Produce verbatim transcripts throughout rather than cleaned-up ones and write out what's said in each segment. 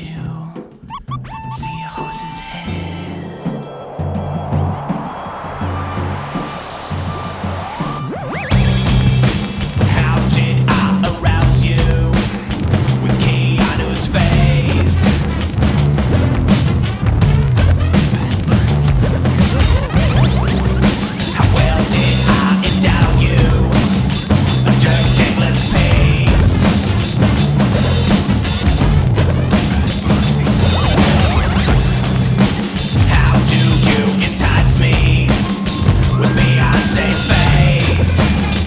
you see a horse's head. How did I arouse you with Keanu's face? How well did I endow you? A dirt dickless pace. How do you entice me with Beyonce's face?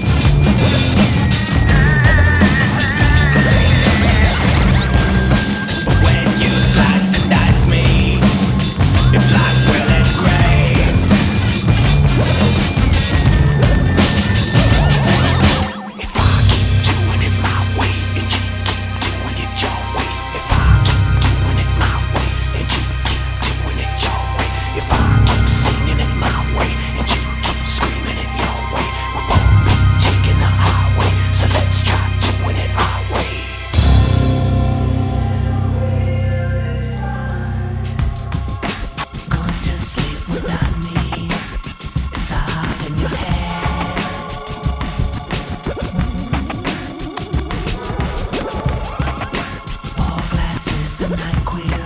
But when you slice and dice me, it's like Will and Grace. If I keep doing it my way and you keep doing it your way, if I keep doing it my way and you keep doing it your way, if I keep singing it my way and you keep screaming it your way, we'll both be taking the highway. So let's try doing it our way. Going to sleep without me, it's hard in your head. Four glasses of NyQuil.